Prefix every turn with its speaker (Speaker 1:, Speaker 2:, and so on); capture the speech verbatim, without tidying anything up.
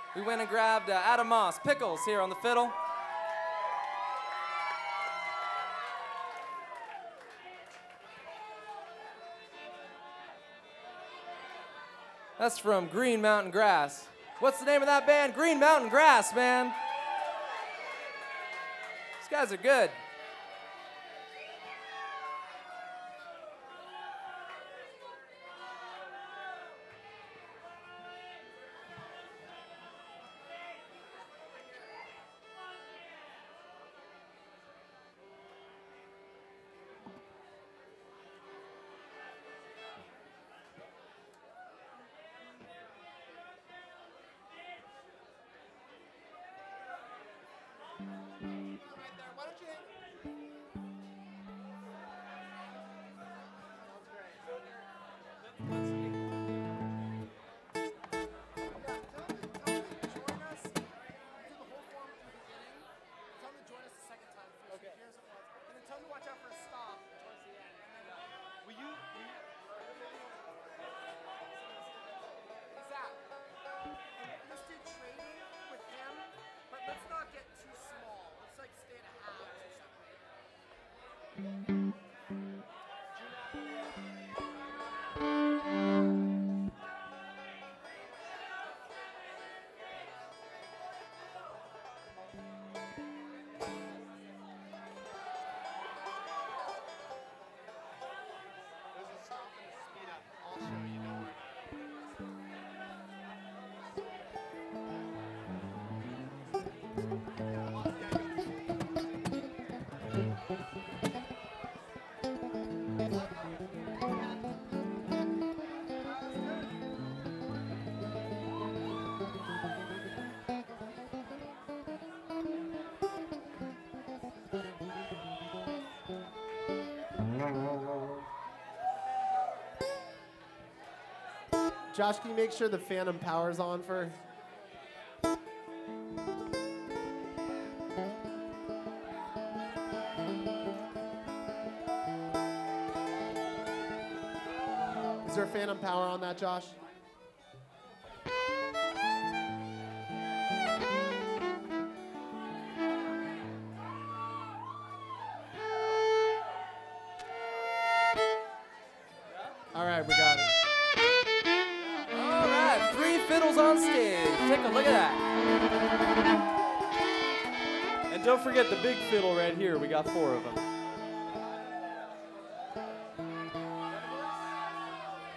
Speaker 1: We went and grabbed uh, Adam Moss, Pickles here on the fiddle. That's from Green Mountain Grass. What's the name of that band? Green Mountain Grass, man. These guys are good.
Speaker 2: Josh, can you make sure the Phantom power's on for? Is there Phantom power on that, Josh? All right, we got it.
Speaker 1: All right, three fiddles on stage. Take a look at that.
Speaker 3: And don't forget the big fiddle right here. We got four of them.